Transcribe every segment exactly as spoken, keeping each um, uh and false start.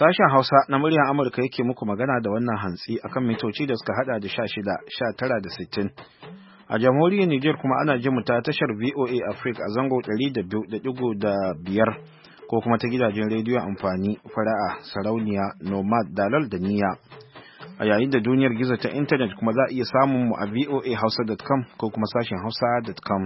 Sashen Hausa na muryar Amurka yake muku magana da wannan hantsi akan mitoci da suka hada da sha shida, sha tara da sittin. A jamhuriyar Nijar kuma ana jin mu ta tashar V O A Africa a zango ɗari da biyu da ɗigo biyar ko kuma ta gidajen rediyo amfani fara'a, sarauniya, nomad, dalal da niyya. A yayin da duniyar gizo ta intanet kuma za a iya samun mu a voa hausa dot com ko kuma sashen hausa dot com.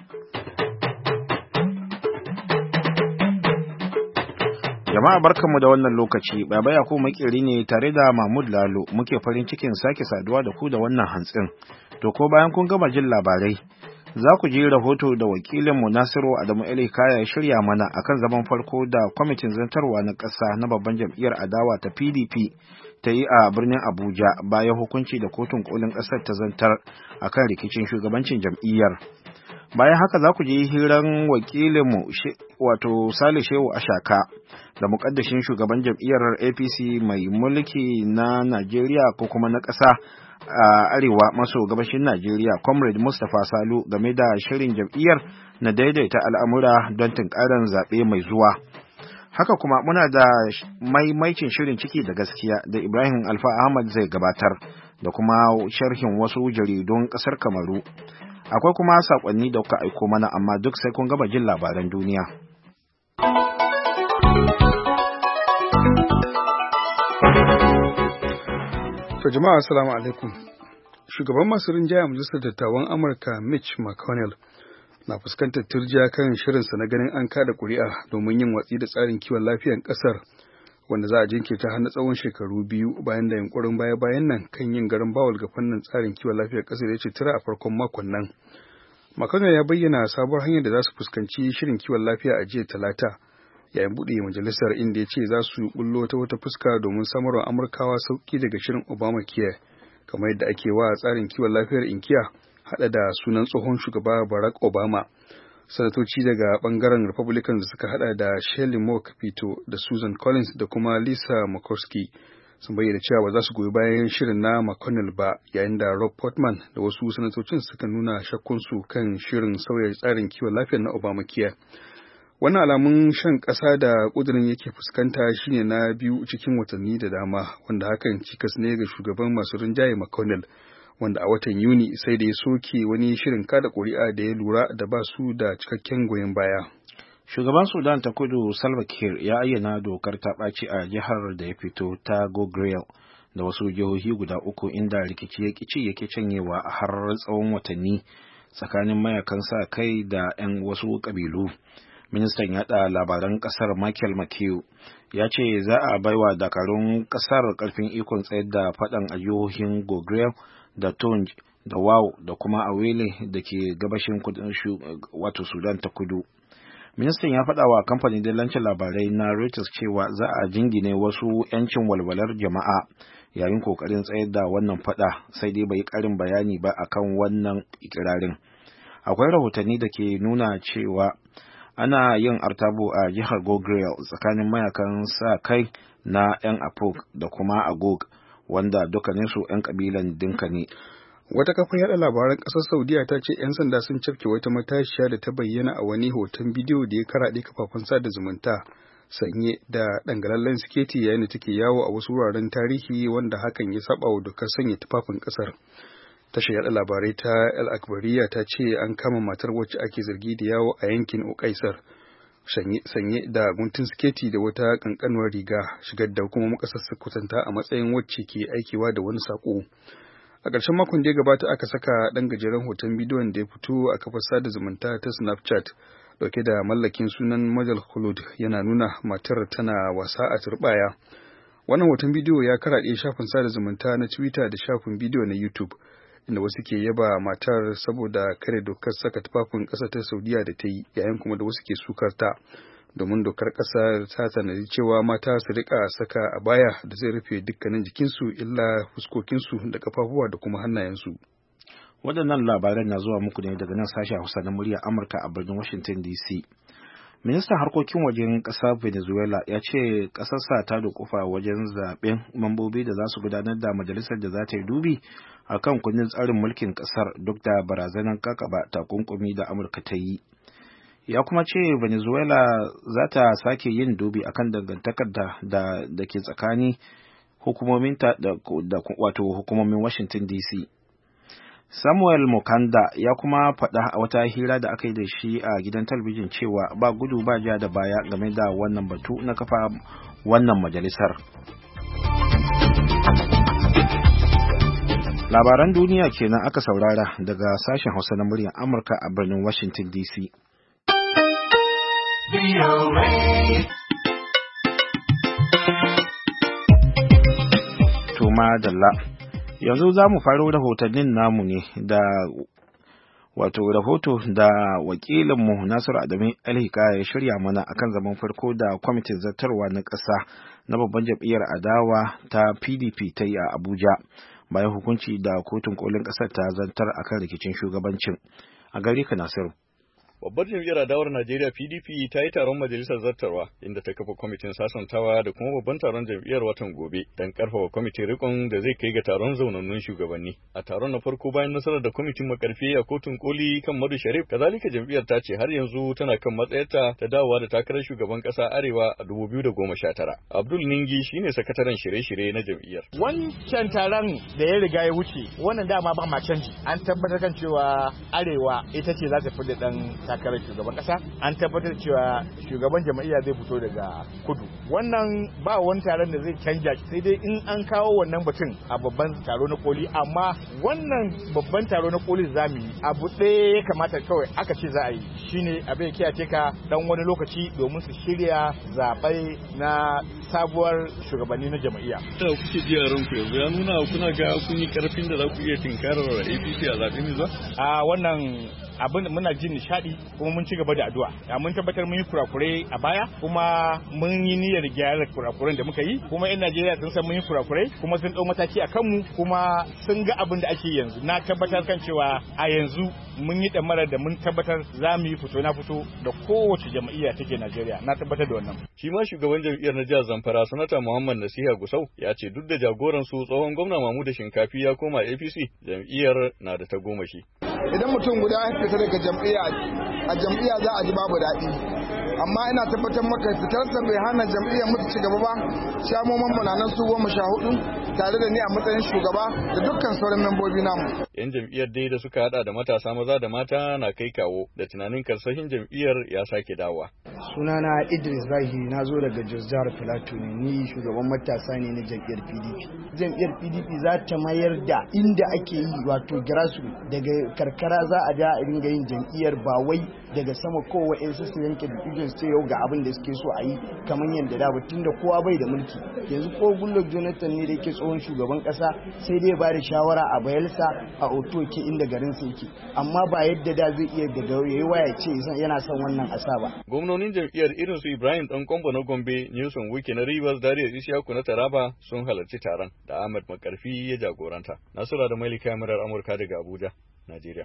Jama'a barkanmu da wannan lokaci, Baba Yakubu Makeri ne tare da Mahmud Lalo muke farin cikin sake saduwa da ku da wannan hantsin. To ko bayan kun gama jin labarai, za ku ji rahoto da wakilinmu Nasiru Adamu Elikaya ya shirya mana akan zaman farko da kwamitin zantarwa na ƙasa na babban jam'iyyar adawa ta P D P ta yi a birnin Abuja bayan hukunci da kotun kolin ƙasar ta zantar akan rikicin shugabancin jam'iyyar. Bayan haka za ku ji hiran wakilinmu wato Sale Shehu Ashaka da mukaddashin shugaban jam'iyyar A P C mai mulki na Najeriya ko kuma na ƙasa a arewa maso gabashin Najeriya, Comrade Mustapha Salu, game da shirin jam'iyyar na daidaita al'amura don tunkarar zaɓe mai zuwa. Haka kuma muna da maimaicin shirin ciki da gaskiya da Ibrahim Alfa Ahmad zai gabatar da kuma sharhin wasu jaridun ƙasar Kamaru. Akwai kuma saƙonni da kuka aiko mana, amma duk sai kun gaba jin labaran duniya. To jama'a assalamu alaikum. Shugaban masu rinjaya majalisar dattawan Amurka Mitch McConnell na fuskantar turjiya kan shirinsa na ganin an kada kuri'a domin yin watsi da tsarin kiwon lafiyar ƙasar wanda za a jinkirta har na tsawon shekaru biyu bayan da yunkurin baya-bayan nan kan yin garin bawul ga fannin tsarin kiwon lafiyar ƙasar ya ce tura a farkon makon nan. McConnell ya bayyana sabuwar hanyar da za su fuskanci shirin kiwon lafiya a jiya Talata yayin buɗe majalisar, inda ya ce za su bullo ta wata fuska domin samarwa Amurkawa sauƙi daga shirin Obamacare kamar yadda ake wa tsarin kiwon lafiyar inkiya haɗa da sunan tsohon shugaba Barack Obama. Sanatoci daga ɓangaren Republican da suka haɗa da Shelley Moore Capito da Susan Collins da kuma Lisa Murkowski sun bayyana cewa ba za su goyi bayan shirin na McConnell ba, yayin da Rob Portman da wasu sanatocin suka nuna shakkunsu kan shirin sauya tsarin kiwon lafiyar na Obamacare. Wannan alamun shan ƙasa da ƙudurin yake fuskanta shine na biyu cikin watanni da dama, wanda hakan cikas ne ga shugaban masu rinjaye McConnell, wanda a watan Yuni sai da ya soke wani shirin kada ƙuri'a da ya lura da ba su da cikakken goyon baya. Shugaban Sudan ta Kudu Salva Kiir ya ayyana dokar ta ɓaci a jihar da ya fito ta Gogrel da wasu jihohi guda uku, inda rikici ya kici yake canyewa a har tsawon watanni tsakanin mayakan sa kai da 'yan wasu ƙabilu. Ministan yaɗa labaran ƙasar Michael McHugh ya ce za a baiwa dakarun ƙasar ƙarfin ikon tsayar da faɗan a jihohin Gogrel da Tonj da Wau da kuma Awele da ke gabashin wato Sudan ta Kudu. Ministan ya faɗa wa kamfanin dillancin labarai na Reuters cewa za a jingine wasu 'yancin walwalar jama'a yayin kokarin tsayar da wannan faɗa, sai dai bai ƙarin bayani ba akan wannan ikirarin. Akwai rahotanni da ke nuna cewa ana yin artabo a jihar Gogrel tsakanin mayakan sa kai na 'yan Apok da kuma Agog, wanda dukkaninsu 'yan kabilan Dinka ne. Wata kafar yada labaran ƙasar Saudiya ta ce 'yan sanda sun cafke wata matashiya da ta bayyana a wani hoton bidiyo da ya karaɗe kafafen sada zumunta sanye da dangalallen siketi yayin da take yawo a wasu wuraren tarihi, wanda hakan ya saba wa dokar sanya tufafin ƙasar. Tashar yada labarai ta El Akbariya ta ce an kama matar wacce ake zargi da yawo a yankin Ukaisar sanye da guntun siketi da wata kankanuwar riga, shigar da hukumomin ƙasar su kwatanta a matsayin wacce ke aikewa da wani sako. A ƙarshen makon da ya gabata aka saka ɗan gajeren hoton bidiyon da ya fito a kafar sada zumunta ta Snapchat dauke da mallakin sunan Majal Khulud, yana nuna matar tana wasa a turbaya. Wannan hoton bidiyo ya karaɗe shafin sada zumunta na Twitter da shafin bidiyo na YouTube, inda wasu ke yaba matar saboda kare dokar saka tufafin ƙasa ta Saudiya da ta yi, yayin kuma da wasu ke sukar ta domin dokar ƙasa ta tanadi cewa mata su rika saka abaya da zai rufe dukkanin jikinsu illa fuskokinsu da kafafuwa da kuma hannayensu. Waɗannan labaran na zuwa muku ne daga nan sashen Hausa na muryar Amurka a birnin Washington D C. Ministan harkokin wajen ƙasar Venezuela ya ce ƙasarsa ta dukufa wajen zaɓen mambobi da za su gudanar da majalisar da za ta yi dubi a kan kundin tsarin mulkin ƙasar duk da barazanar kakaba takunkumi da Amurka ta yi. Ya kuma ce Venezuela za ta sake yin dubi akan dangantakar da da, da ke tsakani hukumomin ta da, da wato hukumomin Washington D C. Samuel Mukanda ya kuma faɗa a wata hira da aka yi da shi a gidan talabijin cewa ba gudu ba ja da baya game da wannan batu na kafa wannan majalisar. Labaran duniya kenan aka saurara daga sashen Hausa na muryar Amurka a birnin Washington D C. To madalla. Yanzu za mu faro rahotannin namu ne da wato rahoto da wakilinmu Nasiru Adamu Alhika ya shirya mana akan zaman farko da kwamitin zartarwa na ƙasa na babban jam'iyyar adawa ta P D P ta yi a Abuja bayan hukunci da kotun kolin ƙasar ta zantar akan rikicin shugabancin. A gare ka Nasiru. Babbar jam'iyyar adawar Najeriya P D P ta yi taron majalisar zartarwa inda ta kafa kwamitin sasantawa da kuma babban taron jam'iyyar watan gobe don karfafa kwamitin rikon da zai kai ga taron zaunannun shugabanni. A taron na farko bayan nasarar da kwamitin makarfi a kotun koli kan Madu Sharif, kazalika jam'iyyar ta ce har yanzu tana kan matsayarta ta dawowa da takarar shugaban kasa Arewa a dubu biyu da goma sha tara. Abdul Ningi shine sakataren shirye-shirye na jam'iyyar. Wancan taron da ya riga ya wuce, wannan dama ba ma canji. An tabbatar kan cewa Arewa ita ce za ta fi da dan takarar shugaban kasa, an tabbatar cewa shugaban jam'iyya zai fito daga kudu. Wannan ba wani taron da zai canja, sai dai in an kawo wannan batun a babban taro na koli, amma wannan babban taro na koli zamu yi abu ɗaya ya kamata kawai aka ce za a yi shine abin ya kiyace ka dan wani lokaci domin su shirya zaɓe na sabuwar shugabanni na jam'iyya. Da kuke ji a ranku yanzu ya nuna kuna ga kun yi karfin da za ku iya tinkarar A P C a zaɓe mai zuwa? A wannan abin muna jin nishadi kuma mun ci gaba da addu'a. Mun tabbatar mun yi kurakurai a baya kuma mun yi niyyar gyara kurakuran da muka yi, kuma yan Najeriya sun san mun yi kurakurai kuma sun dau mataki a kanmu kuma sun ga abin da ake yanzu. Na tabbatar kan cewa a yanzu mun yi damarar da mun tabbatar za mu yi fito na fito da kowace jam'iyya take Najeriya. Na tabbatar da wannan. Shi ma shugaban jam'iyyar na jihar Zamfara Sanata Muhammad Nasiha Gusau ya ce duk da jagoran su tsohon gwamna Mahmud Shinkafi ya koma A P C, jam'iyyar na da ta goma shi. Idan mutum guda ya fita daga jam'iyya, a jam'iyya za a ji babu daɗi, amma ina tabbatar maka fitarsa bai hana jam'iyyar mutu ci gaba ba. Shamoman mu nan su goma sha hudu tare da ni a matsayin shugaba da dukkan sauran membobi namu. Yan jam'iyyar dai da suka hada da matasa maza da mata na kai kawo da tunanin karsahin jam'iyyar ya sake dawowa. Sunana Idris Zahiri, na zo daga Jos Jihar Plateau ne, ni shugaban matasa ne na jam'iyyar P D P. Jam'iyyar P D P za ta mayar da inda ake yi wato grassroots daga karkara za a ja a ringa yin jam'iyyar ba wai daga sama kowa yan su yanke decision sai yau ga abin da suke so a yi kamar yadda da batun da kowa bai da mulki. Yanzu ko Goodluck Jonathan ne da yake tsohon shugaban kasa sai dai ba da shawara a Bayelsa a Otoke inda garin sa yake, amma ba yadda da zai iya daga yayi waya ce yana son wannan asa ba. Gwamnonin jam'iyyar irin su Ibrahim Dan Kombo na Gombe, Newson Wike na Rivers, Dariya Isiyaku na Taraba sun halarci taron da Ahmed Makarfi ya jagoranta. Nasura da Malika Murar Amurka daga Abuja, Najeriya.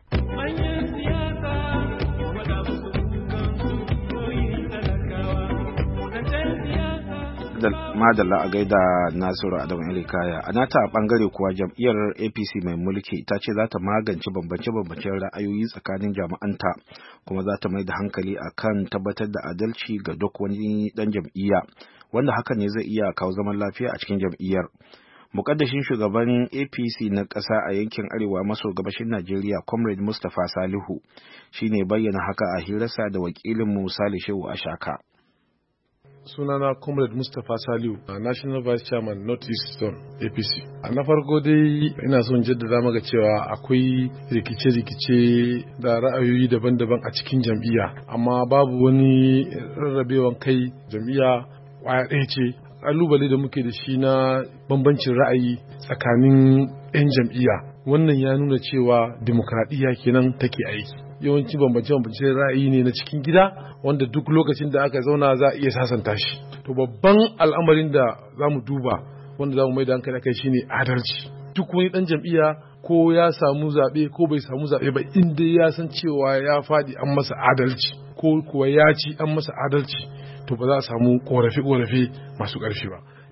Madalla a gaida Nasiru Adamu Elikaya. A nata bangare kuwa jam'iyyar A P C mai mulki ta ce za ta magance bambance-bambancen ra'ayoyi tsakanin jami'anta kuma za ta mai da hankali akan tabbatar da adalci ga duk wani dan jam'iyya wanda hakan ne zai iya kawo zaman lafiya a cikin jam'iyyar. Mukaddashin shugaban A P C na ƙasa a yankin arewa maso gabashin Najeriya, Comrade Mustapha Salihu, shine bayyana haka a hirarsa da wakilinmu Salih Shehu Ashaka. Sunana Comrade Mustapha Saliu, National Vice Chairman North East Zone A P C. A na farko dai ina son jaddada maka cewa akwai rikice-rikice da ra'ayoyi daban-daban a cikin jam'iyya, amma babu wani rarrabewan kai. Jam'iyya kwaya ɗaya ce. Kalubale da muke da shi na bambancin ra'ayi tsakanin 'yan jam'iyya, wannan ya nuna cewa demokradiyya kenan take aiki. Yawanci bambance-bambance ra'ayi ne na cikin gida wanda duk lokacin da aka zauna za a iya sasanta shi. To babban al'amarin da za mu duba wanda za mu mai da hankali kai shine adalci. Duk wani dan jam'iyya ko ya samu zaɓe ko bai samu zaɓe ba, inda ya san cewa ya faɗi an masa adalci ko kuwa ya ci an masa adalci, to ba za a samu korafe-korafe masu ƙarfi ba.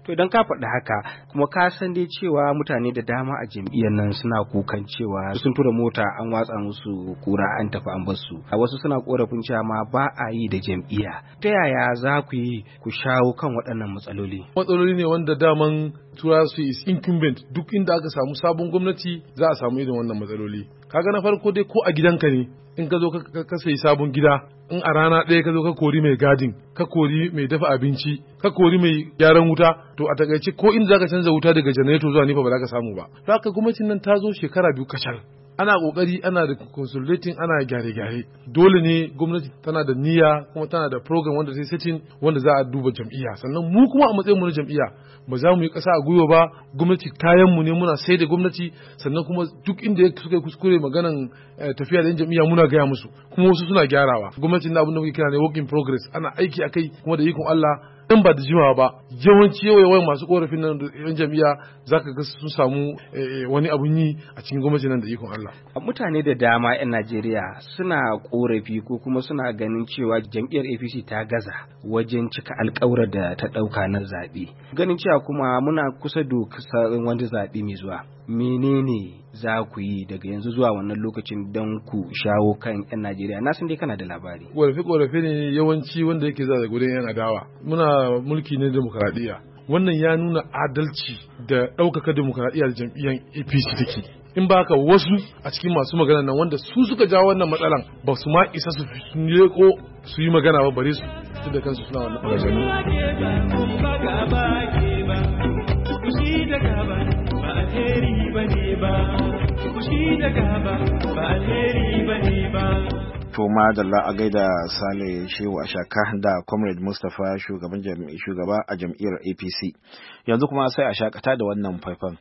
To idan ka faɗi haka kuma ka san dai cewa mutane da dama a jam'iyyar nan suna kukan cewa sun tura mota an watsa musu kura an tafi an bar su. A wasu suna korafin cewa ma ba a yi da jam'iyya. Ta yaya za ku yi ku shawo kan waɗannan matsaloli? Matsaloli ne wanda daman tura su is incumbent, duk inda aka samu sabon gwamnati za a samu irin wannan matsaloli. Kaga na farko dai ko a gidanka ne in ka zo ka sayi sabon gida, in a rana ɗaya ka zo ka kori mai gadin, ka kori mai dafa abinci, ka kori mai gyaran wuta, to a takaice ko in za ka canza wuta daga janareto zuwa nifa ba za ka samu ba. To haka gwamnatin nan ta zo shekara biyu kacal. Ana kokari ana da consolidating, ana gyare-gyare. Dole ne gwamnati tana da niyya kuma tana da program wanda zai setting wanda za a duba jam'iyya. Sannan mu kuma a matsayin mu na jam'iyya ba za mu yi ƙasa a gwiwa ba. Gwamnati kayan mu ne, muna sai da gwamnati, sannan kuma duk inda suka kuskure maganan tafiya da jam'iyya muna gaya musu, kuma wasu suna gyarawa. Gwamnatin na abin da muke kira ne work in progress, ana aiki akai kuma da ikon Allah in ba da jimawa ba yawanci yawan masu korafin nan da yan jam'iyya zaka ga sun samu wani abun yi a cikin gwamnati nan da ikon Allah. Mutane da dama yan Najeriya suna korafi ko kuma suna ganin cewa jam'iyyar A P C ta gaza wajen cika alƙawura da ta ɗauka na zaɓe. Ganin cewa kuma muna kusa da wani zaɓe mai zuwa. Menene za ku yi daga yanzu zuwa wannan lokacin don ku shawo kan 'yan Najeriya? Na san dai kana da labari. Ƙorafe-ƙorafe ne yawanci wanda yake za da gudun 'yan adawa. Muna mulki ne demokradiyya. Wannan ya nuna adalci da ɗaukaka demokradiyya da jam'iyyar A P C take. In ba haka wasu a cikin masu magana nan wanda su suka jawo wannan matsalan ba su ma isa su leko su yi magana ba bare su duk da kansu suna wannan maganganu. To madalla a gaida Sale Shehu Ashaka da Comrade Mustapha shugaban shugaba a jam'iyyar A P C. Yanzu kuma sai a shakata da wannan faifan.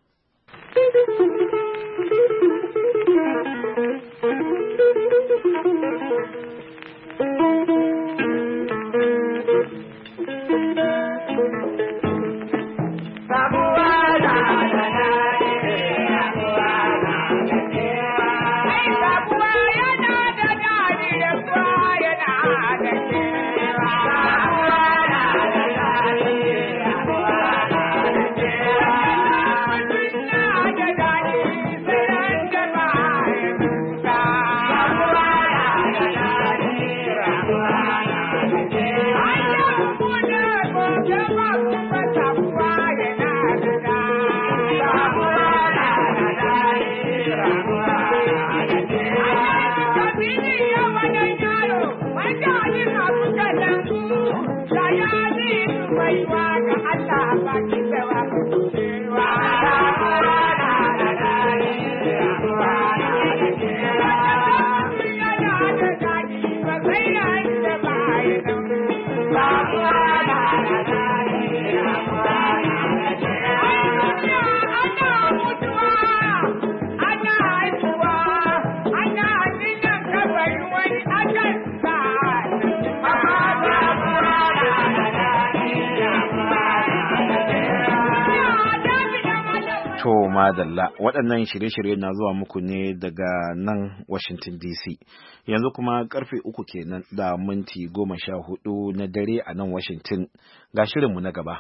To madalla waɗannan shirye-shirye na zuwa muku ne daga nan Washington D C. Yanzu kuma karfe uku kenan da minti goma sha hudu na dare a nan Washington. Ga shirinmu na gaba.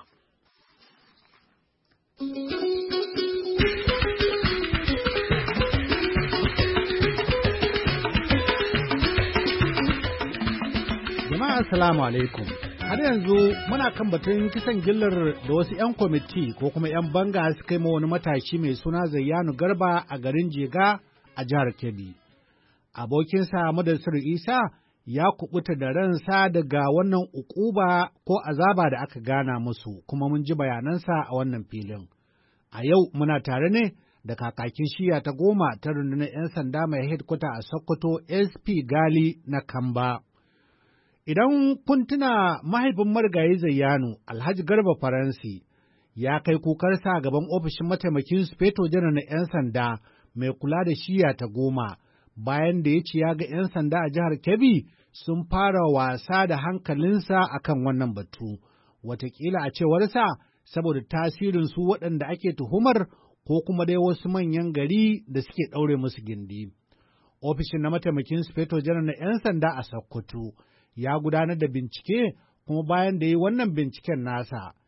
Jama'a assalamu alaikum. Har yanzu muna kan batun kisan gillar da wasu 'yan kwamiti ko kuma 'yan banga suka yi ma wani matashi mai suna Zayyanu Garba a garin Jega a jihar Kebbi. Abokinsa Madassir Isa ya kubuta da ransa daga wannan ukuba ko azaba da aka gana musu, kuma mun ji bayanansa a wannan filin. A yau muna tare ne da kakakin shiya ta goma ta rundunar 'yan sanda mai hedkwata a Sokoto S P Gali na Kamba. Idan kun tuna mahaifin marigayi Zayyanu, Alhaji Garba Faransi, ya kai kukarsa gaban ofishin mataimakin Sufeto Janar na 'yan sanda mai kula da shiya ta goma, bayan da ya ce ya ga 'yan sanda a jihar Kebbi sun fara wasa da hankalinsa akan wannan batu, wataƙila a cewarsa saboda tasirin su waɗanda ake tuhumar ko kuma dai wasu manyan gari da suke ɗaure musu gindi. Ofishin na mataimakin Sufeto Janar na 'yan sanda a Sokoto ya gudanar da bincike, kuma bayan da yi wannan binciken nasa,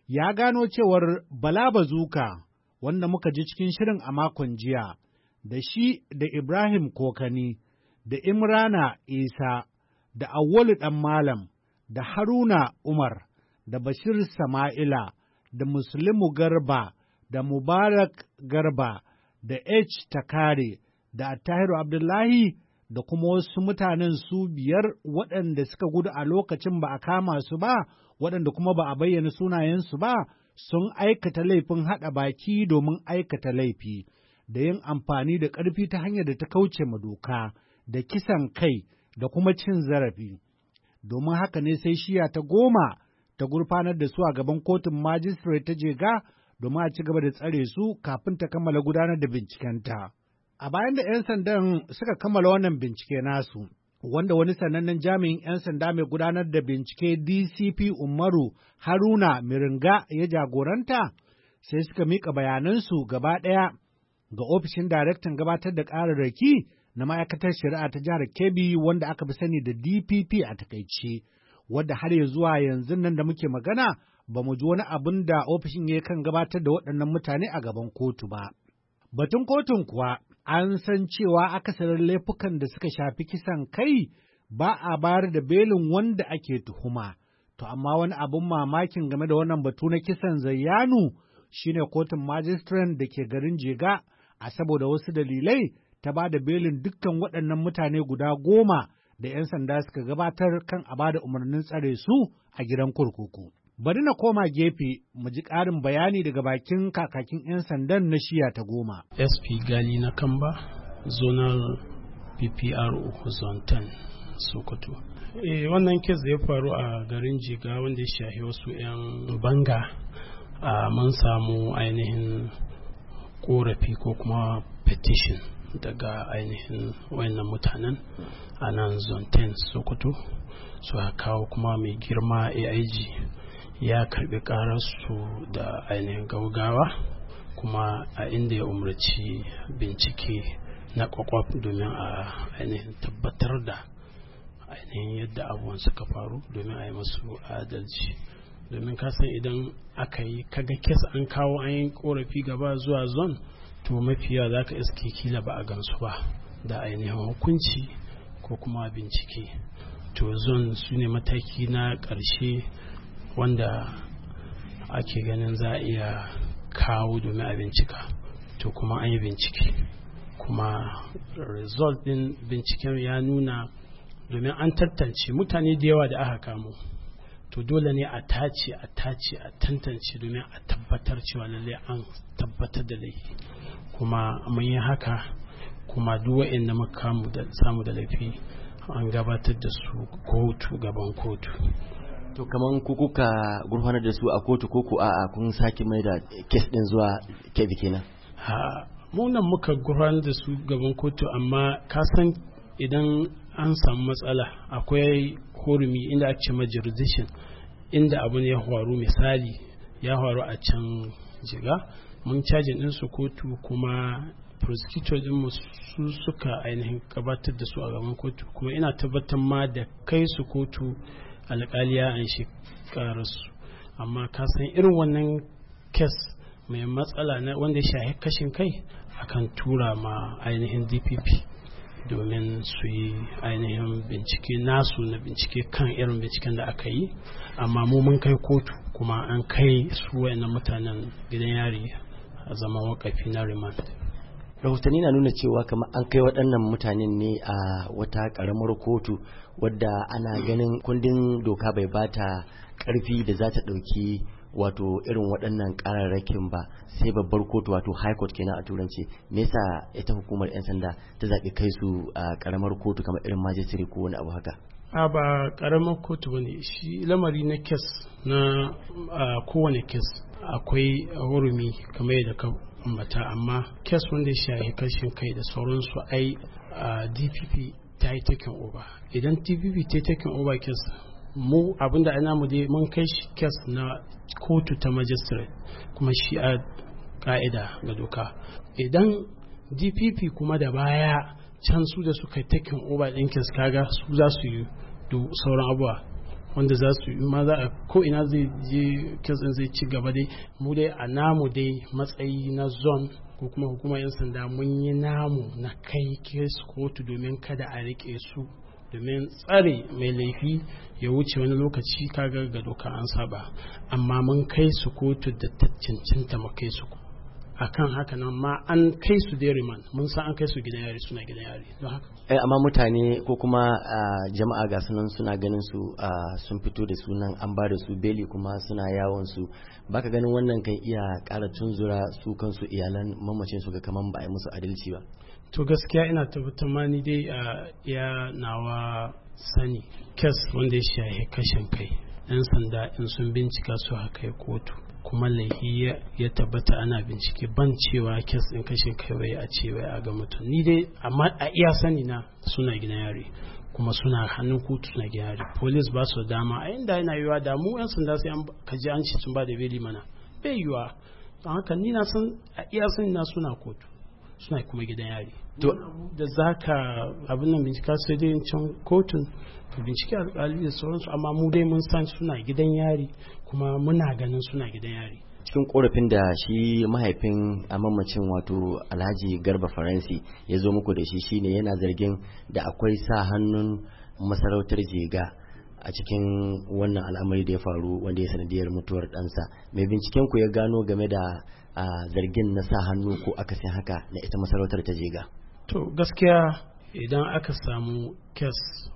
ya gano cewar Bala Bazuka, wanda muka ji cikin shirin a makon jiya, da shi da Ibrahim Kokani, da Imrana Isa, da Awwalu Ɗan Malam, da Haruna Umar, da Bashir Sama'ila, da Muslimu Garba, da Mubarak Garba, da H. Takare, da Attahiru Abdullahi, da kuma wasu mutanen su biyar waɗanda suka gudu a lokacin ba a kama su ba, waɗanda kuma ba a bayyana sunayensu ba, sun aikata laifin haɗa baki domin aikata laifi, da yin amfani da ƙarfi ta hanyar da ta kauce ma doka, da kisan kai, da kuma cin zarafi. Domin haka ne sai shiya ta goma ta gurfanar da su a gaban kotun majistare ta Jega domin a ci gaba da tsare su kafin ta kammala gudanar da bincikenta. A bayan da ‘yan sandan suka kammala wannan bincike nasu, wanda wani sanannen jami'in ‘yan sanda mai gudanar da bincike D C P Umaru Haruna Miringa ya jagoranta, sai suka miƙa bayanansu gaba ɗaya ga ofishin daraktan gabatar da ƙararraki na ma'aikatar shari'a ta jihar Kebbi wanda aka fi sani da D P P a takaice, wadda har ya zuwa yanzu nan da muke magana ba mu ji wani abin da ofishin ya kan gabatar da waɗannan mutane a gaban kotu ba. Batun kotun kuwa an san cewa akasarin laifukan da suka shafi kisan kai ba a bayar da belin wanda ake tuhuma. To amma wani abin mamakin game da wannan batu na kisan Zayyanu shine kotun magistrate da ke garin Jega a saboda wasu dalilai ta ba da belin dukkan waɗannan mutane guda goma da ‘yan sanda suka gabatar kan a ba da umarnin tsare su a gidan kurkuku. Bari na koma gefe mu ji ƙarin bayani daga bakin kakakin ‘yan sandan na shiya ta goma. S P Gali na Kamba, Zonal P P R O Zone ten, Sokoto. E, wannan kes da ya faru a garin Jiga wanda ya shahi wasu ‘yan banga, a mun samu ainihin ƙorafi ko kuma petition daga ainihin wayannan mutanen a nan Zone ten, Sokoto. Su so, kawo kuma mai girma A I G ya karbi kararsu da ainihin gaugawa kuma a inda ya umarci bincike na kwakwaf domin a ainihin tabbatar da ainihin yadda abubuwan suka faru domin a yi masu adalci. Domin kasan idan aka yi kaga kes an kawo an yi korafi gaba zuwa zon, to mafiya za ka iske kila ba a gansu ba da ainihin hukunci ko kuma bincike. To zon su ne mataki na ƙarshe wanda ake ganin za a iya kawo domin a bincika, to kuma an yi bincike kuma result din binciken ya nuna domin an tantance mutane da yawa da aka kamo, to dole ne a tace a tace a tantance domin a tabbatar cewa lallai an tabbatar da laifi, kuma mun yi haka kuma duk waɗanda muka kamu da samu da laifi an gabatar da su kotu gaban kotu. To kaman ku kuka gurfanar da su a kotu ko ku a'a kun sake mai da kes din zuwa Kebbi kenan? Ha, mu nan muka gurfanar da su gaban kotu, amma ka san idan an samu matsala akwai hurumi inda ake ce jurisdiction inda abin ya faru, misali ya faru a can Jiga, mun cajin din su kotu kuma prosecutor din mu su suka ainihin gabatar da su a gaban kotu, kuma ina tabbatar ma da kai su kotu alƙaliya an shi ƙararsu. Amma ka san irin wannan kes mai matsala na wanda ya shahi kashin kai akan tura ma ainihin D P P domin su yi ainihin bincike nasu na bincike kan irin binciken da aka yi, amma mu mun kai kotu kuma an kai su wayannan mutanen gidan yari a zaman wakafi na remand. Rahotanni na nuna cewa kamar an kai waɗannan mutanen ne a wata ƙaramar kotu wadda ana ganin kundin doka bai bata ƙarfi da za ta ɗauki wato irin waɗannan ƙararrakin ba, sai babbar kotu wato high court kenan a turanci. Me yasa ita hukumar 'yan sanda ta zaɓi kai su a ƙaramar kotu kamar irin majistare ko wani abu haka? A ba ƙaramar kotu bane, shi lamari na kes na kowane kes akwai hurumi kamar yadda ka ambata, amma kes wanda ya shahi kashin kai da sauransu ai D P P ta yi taken over. Idan D P P ta yi taken over kes, mu abinda ana mu dai mun kai shi kes na kotu ta magistrate, kuma shi a ka'ida ga doka. Idan D P P kuma da baya can su da suka yi taken over ɗin kes, kaga su za su yi sauran abuwa, wanda za su ma za a ko ina zai je kes din zai ci gaba dai mu dai a namu dai matsayi na zone ko kuma hukumar yan sanda mun yi namu na kai kes kotu domin kada a rike su domin tsare mai laifi ya wuce wani lokaci kaga ga doka an saba amma mun kai su kotu da ta cancanta mu kai su akan haka nan ma an kai su da remand mun san an kai su gidan yari suna gidan yari don haka eh amma mutane ko kuma jama'a ga sunan suna ganin su sun fito da sunan an ba da su beli kuma suna yawon su baka ganin wannan kan iya ƙara tunzura su kansu iyalan mamacin su ga kaman ba a yi musu adalci ba to gaskiya ina tabbatar ma ni dai ya nawa sani kes wanda ya shahi kashin kai yan sanda in sun bincika su haka kotu kuma laifi ya tabbata ana bincike ban cewa kes din kashin kai wai a ce wai a ga mutum ni dai amma a iya sani na suna gidan yari kuma suna hannun kotu suna gidan yari police ba su dama a inda yana yiwa da mu yan sanda sai an kaji an ce sun ba da beli mana bai yiwa don haka ni na san a iya sani na suna kotu suna kuma gidan yari da zaka abin nan bincika sai dai can kotun ka bincike alƙali da sauransu amma mu dai mun san suna gidan yari kuma muna ganin suna gidan yari cikin korafin da shi mahaifin a mamacin wato Alhaji Garba Faransi ya zo muku da shi shine yana zargin da akwai sa hannun masarautar Jega a cikin wannan al'amari da ya faru wanda ya sanadiyar mutuwar ɗansa mai binciken ku ya gano game da zargin na sa hannu ko akasin haka na ita masarautar ta Jega to gaskiya idan aka samu kes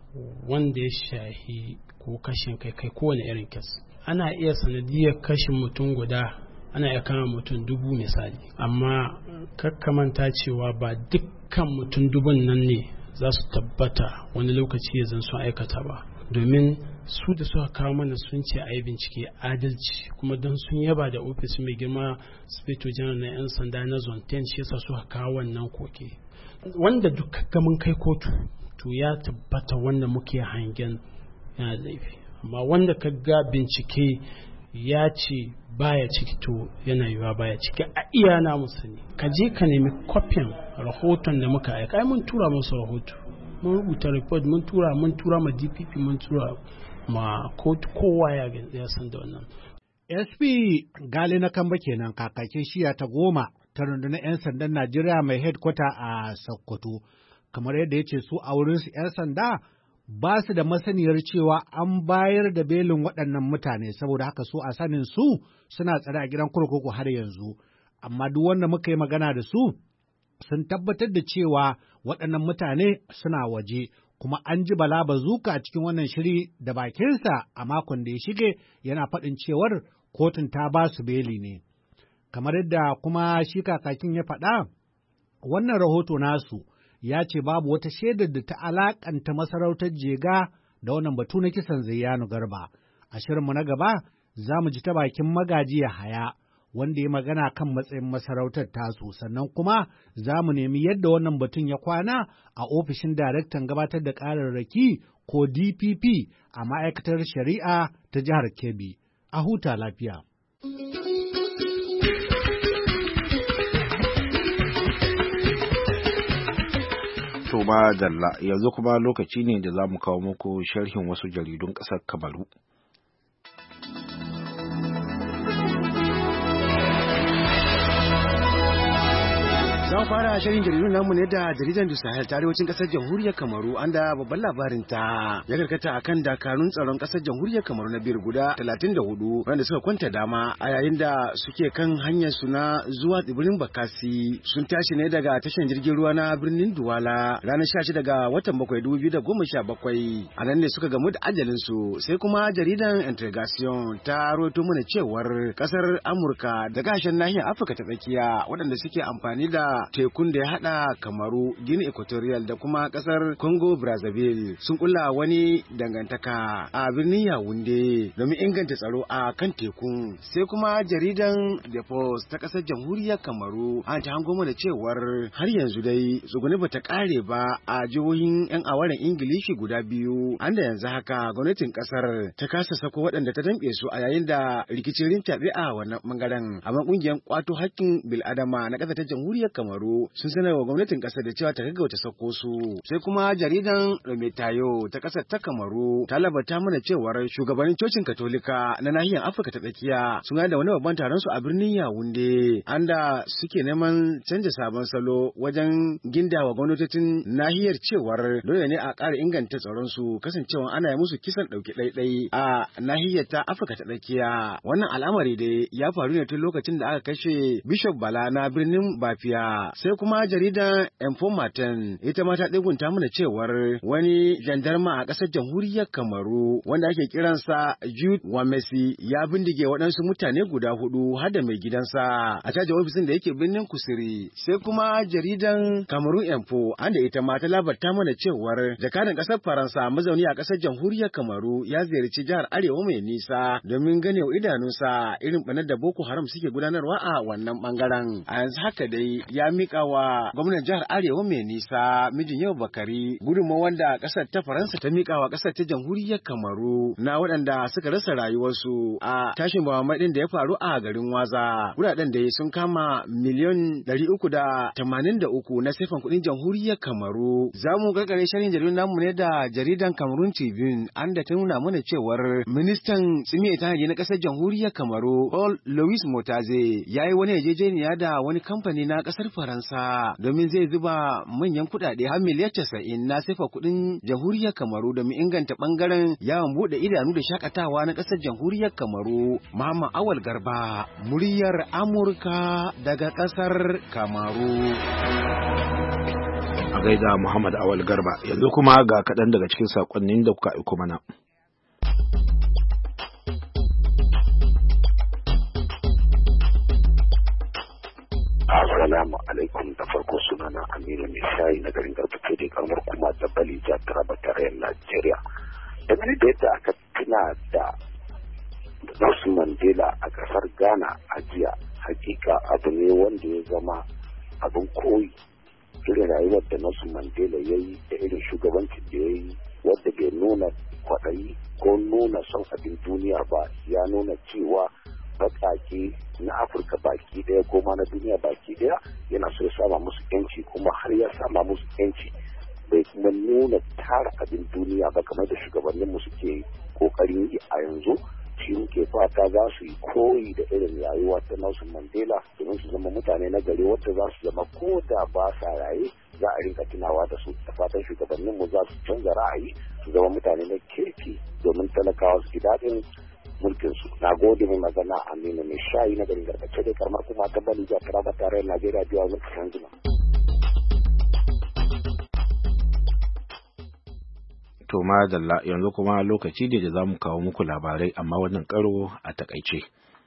wanda ya shahi ko kashin kai kai kowane irin kes ana iya sanadiyar kashin mutum guda ana iya kama mutum dubu misali amma kakkamanta cewa ba dukkan mutum dubun nan ne za su tabbata wani lokaci ya zan sun aikata ba domin su da suka kawo mana sun ce a yi bincike adalci kuma don sun yaba da ofis mai girma inspector general na 'yan sanda na zone ten shi yasa suka kawo wannan koke wanda duk mun kai kotu to ya tabbata wanda muke hangen yana laifi amma wanda ka ga bincike ya ce baya ciki to yana yiwa baya ciki a iya na musani ka je ka nemi kwafin rahoton da muka aika ai mun tura musu rahoto mun rubuta report mun tura mun tura ma D P P mun tura ma kotu kowa ya ya san da wannan S P Gali na Kamba kenan kakakin shiya ta goma ta rundunar 'yan sandan Najeriya mai headquarter a Sokoto kamar yadda ya ce su a wurinsu 'yan sanda ba su da masaniyar cewa an bayar da belin waɗannan mutane saboda haka su a sanin su suna tsare a gidan kurkuku har yanzu amma duk wanda muka yi magana da su sun tabbatar da cewa waɗannan mutane suna waje kuma an ji Bala Bazuka a cikin wannan shiri da bakinsa a makon da ya shige yana faɗin cewar kotun ta ba su beli ne kamar yadda kuma shi kakakin ya faɗa wannan rahoto nasu ya ce babu wata shaidar da ta alakanta masarautar Jega da wannan batu na kisan Zayyanu Garba. A shirinmu na gaba za mu ji ta bakin magaji Yahaya wanda ya magana kan matsayin masarautar tasu sannan kuma za mu nemi yadda wannan batun ya kwana a ofishin daraktan gabatar da ƙararraki ko D P P a ma'aikatar shari'a ta jihar Kebbi. A huta lafiya. Toma Dalla yanzu kuma lokaci ne da za mu kawo muku sharhin wasu jaridun ƙasar Kamaru. Zan fara shirin jaridun namu ne da jaridar Du Sahel ta arewacin kasar jamhuriyar Kamaru an da babban labarin ta ya karkata akan dakarun tsaron kasar jamhuriyar Kamaru na biyar guda talatin da hudu wanda suka kwanta dama a yayin da suke kan hanyar su na zuwa tsibirin Bakasi sun tashi ne daga tashar jirgin ruwa na birnin Duwala ranar sha shida ga watan bakwai dubu biyu da goma sha bakwai a nan ne suka gamu da ajalin su sai kuma jaridar Integration ta rawaito mana cewar kasar Amurka da gashin nahiyar Afirka ta tsakiya waɗanda suke amfani da tekun da ya hada Kamaru, Guinea Equatorial da kuma kasar Congo Brazzaville sun kulla wani dangantaka a birnin Yaounde domin inganta tsaro a kan tekun. Sai kuma jaridan The Post ta kasar jamhuriyar Kamaru an ta hango mana cewar har yanzu dai tsuguni bata kare ba a jihohin yan awaren Ingilishi guda biyu. An da yanzu haka gwamnatin kasar ta kasa sako waɗanda ta damƙe su a yayin da rikicin rintaɓe a wannan bangaren. Amma kungiyar kwato haƙƙin bil'adama na ƙasar ta jamhuriyar Kamaru Kamaru sun sanar wa gwamnatin ƙasar da cewa ta gaggauta sako su. Sai kuma jaridan Remetayo ta ƙasar ta Kamaru ta labarta mana cewar shugabannin cocin Katolika na nahiyar Afirka ta tsakiya sun da wani babban taron su a birnin Yaounde, anda suke neman canja sabon salo wajen gindawa gwamnatocin nahiyar cewar dole ne a ƙara inganta tsaron su kasancewa ana yi musu kisan ɗauki ɗaiɗai a nahiyar ta Afirka ta tsakiya. Wannan al'amari dai ya faru ne tun lokacin da aka kashe Bishop Bala na birnin Bafia. Sai kuma jaridan Informaten ita ma ta ɗigunta mana cewar wani jandarma a ƙasar jamhuriyar Kamaru wanda ake kiransa Jude Wamesi ya bindige waɗansu mutane guda hudu har da mai gidansa a cajin ofisin da yake birnin Kusiri. Sai kuma jaridan Cameroon Info an da ita ma ta labarta mana cewar jakadan ƙasar Faransa mazauni a ƙasar jamhuriyar Kamaru ya ziyarci jihar Arewa mai nisa domin ganewa idanunsa irin banar da Boko Haram suke gudanarwa a wannan bangaren. A yanzu haka dai ya mika wa gwamnan jihar Arewa mai nisa mijin yau Bakari gudunmawar wanda ƙasar ta Faransa ta mika wa ƙasar ta jamhuriyar Kamaru na waɗanda suka rasa rayuwarsu a tashin bamamai ɗin da ya faru a garin Waza. Kuɗaɗen da sun kama miliyon ɗari uku da tamanin da uku na sefan kuɗin jamhuriyar Kamaru. Za mu gargare shirin jaridun namu ne da jaridan Cameroon Tribune an da ta nuna mana cewar ministan tsimi tanadi na ƙasar jamhuriyar Kamaru Paul Louis Motaze ya yi wani yarjejeniya da wani kamfani na ƙasar Faransa domin zai zuba manyan kuɗaɗe har miliyan casa'in na sefa kuɗin jamhuriyar Kamaru domin inganta ɓangaren yawon buɗe idanu da shakatawa na ƙasar jamhuriyar Kamaru. Muhammad Awal Garba, muryar Amurka daga ƙasar Kamaru. A gaida Muhammad Awal Garba, yanzu kuma ga kaɗan daga cikin saƙonnin da kuka aiko mana. Assalamu alaikum, da farko sunana Aminu mai shayi na garin Garbace da karamar kuma da Bali jihar Taraba tarayyar Najeriya. Dangane da yadda aka tuna da Nelson Mandela a kasar Ghana a jiya, hakika abu ne wanda ya zama abin koyi. Irin rayuwar da Nelson Mandela ya yi da irin shugabancin da ya yi wadda bai nuna kwaɗayi ko nuna son abin duniya ba, ya nuna cewa baƙaƙe na Afirka baki daya ko ma na duniya baki daya yana so ya sama musu yanci, kuma har ya sama musu yanci bai kuma nuna tara abin duniya ba kamar da shugabannin mu suke kokarin yi a yanzu. Shi muke fata za su yi koyi da irin rayuwa ta Nelson Mandela domin su zama mutane na gari wadda za su zama ko da ba sa raye za a rinka tunawa da su. Da fatan shugabannin mu za su canza ra'ayi su zama mutane na kirki domin talakawa su ji daɗin mulkinsu. Na gode mai magana Aminu mai shayi na garin Garbace da karamar kuma ta Bali jihar Taraba tarayyar Najeriya biyu a lokacin jima. To madalla, yanzu kuma lokaci ne da za mu kawo muku labarai amma wannan karo a takaice.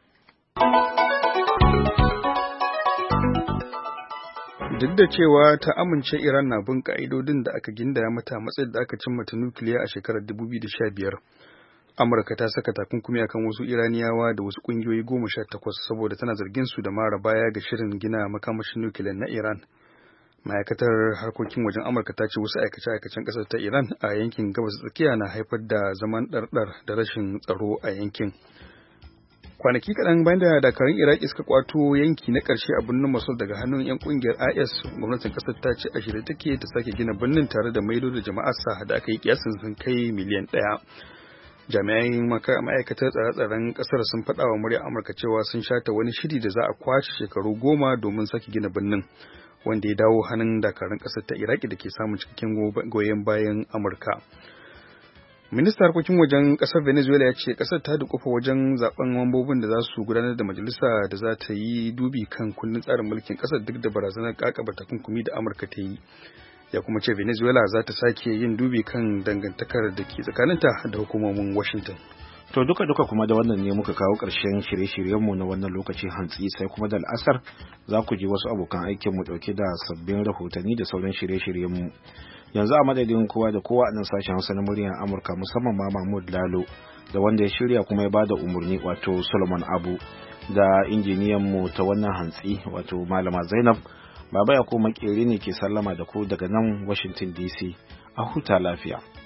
Duk da cewa ta amince Iran na bin ka'idodin da aka gindaya mata matsayin da aka cimma ta nukiliya a shekarar dubu biyu da sha biyar, Amurka ta saka takunkumi akan wasu Iraniyawa da wasu kungiyoyi goma sha takwas saboda tana zargin su da mara baya ga shirin gina makamashin nukiliya na Iran. Ma'aikatar harkokin wajen Amurka ta ce wasu aikace-aikacen ƙasar ta Iran a yankin gabas tsakiya na haifar da zaman ɗarɗar da rashin tsaro a yankin. Kwanaki kaɗan bayan da dakarun Iraki suka kwato yanki na ƙarshe a birnin Mosul daga hannun 'yan ƙungiyar I S, gwamnatin ƙasar ta ce a shirye take ta sake gina birnin tare da maido da jama'arsa da aka yi kiyasin sun kai miliyan ɗaya. Jami'an ma'aikatar tsare-tsaren ƙasar sun faɗa wa muryar Amurka cewa sun shata wani shiri da za a kwashe shekaru goma domin sake gina birnin, wanda ya dawo hannun dakarun ƙasar ta Iraki da ke samun cikakken goyon bayan Amurka. Ministan harkokin wajen ƙasar Venezuela ya ce ƙasar ta dukufa wajen zaben mambobin da za su gudanar da majalisa da za ta yi dubi kan kundin tsarin mulkin ƙasar duk da barazanar kakaba takunkumi da Amurka ta yi. Ya kuma ce Venezuela za ta sake yin dubi kan dangantakar da ke tsakaninta da hukumomin Washington. To duka duka kuma da wannan ne muka kawo ƙarshen shirye-shiryenmu na wannan lokaci hantsi, sai kuma da al'asar za ku ji wasu abokan aikinmu ɗauke da sabbin rahotanni da sauran shirye-shiryenmu. Yanzu a madadin kowa da kowa a nan sashen Hausa na muryar Amurka, musamman ma Mahmud Lalo da wanda ya shirya kuma ya bada umarni wato Solomon Abu, da injiniyanmu ta wannan hantsi wato Malama Zainab. Baba ya ko makeri ne ke sallama da ku daga nan Washington D C. A huta lafiya.